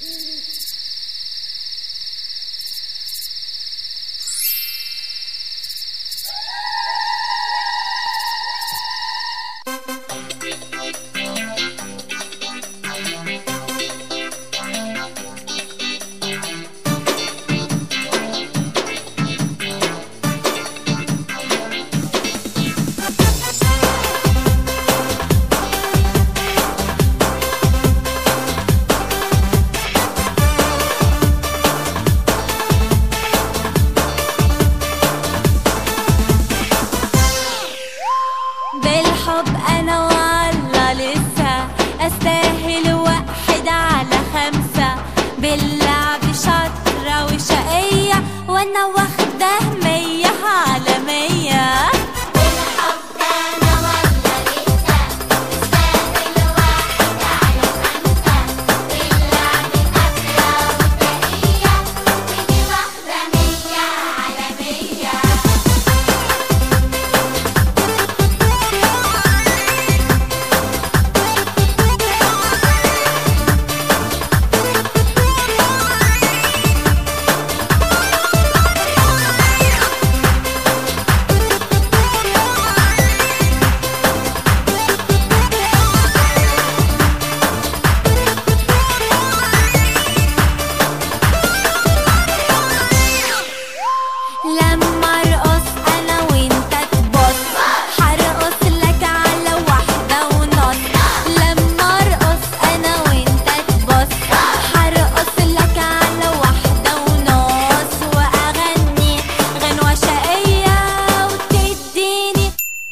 بالحب أنا والله لسه أستاهل 1/5. باللعب شاطرة وشقية وأنا واخدة 100/100. بالحب أنا والله لسه أستاهل 1/5. باللعب شاطرة وشقية ودي واخدة 100/100. لما ارقص انا وانت تبص هرقص لك على 1.5. لما ارقص انا وانت تبص هرقص لك على 1.5 واغني غنوة شقية وتديني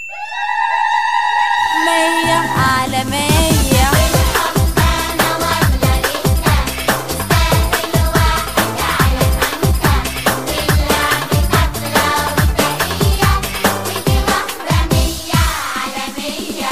100/100. بالحب أنا والله لسه أستاهل 1/5. باللعب شاطرة وشقية ودي واخدة 100/100.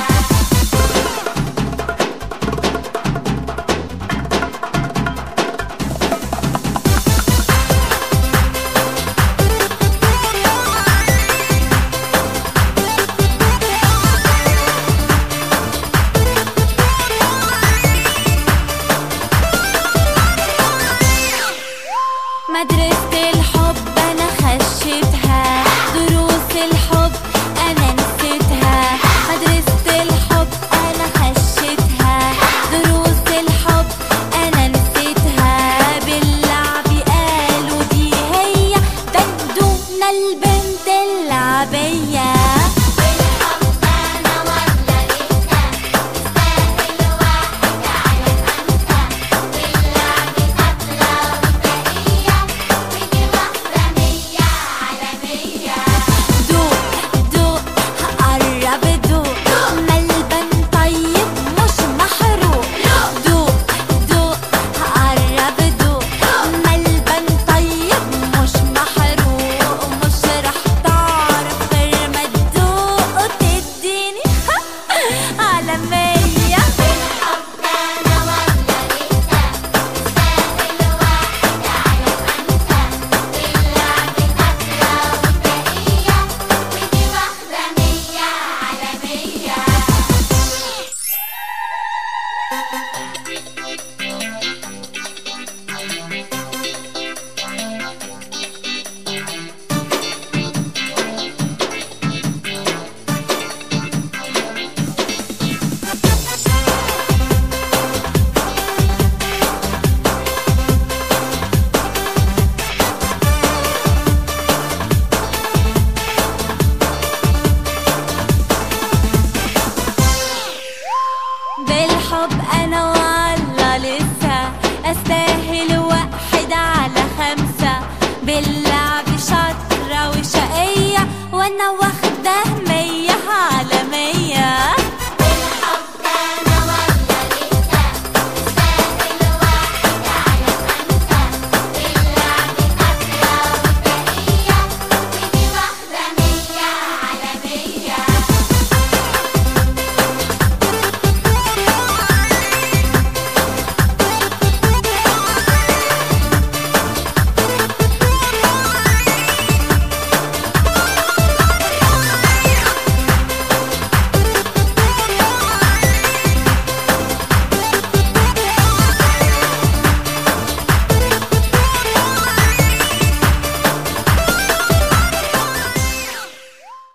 مدرسة الحب أنا خشيتها، دروس الحب أنا نسيتها. مدرسة الحب أنا خشيتها، دروس الحب أنا نسيتها. باللعب قالوا دي هي دندونة البنت اللعبية. بالحب أنا والله لسه أستاهل 1/5. باللعب شاطرة وشقية ودي واخدة 100/100. دوق دوق قرب دوق ملبن طيب مش محروق. دوق دوق قرب دوق ملبن طيب مش محروق. مش رح تعرف غير ما تدوق وتديني على 100. بالحب أنا والله لسه أستاهل 1/5. باللعب شاطرة وشقية ودي واخدة 100/100. بالحب أنا والله لسه أستاهل 1/5. باللعب شاطرة وشقية وأنا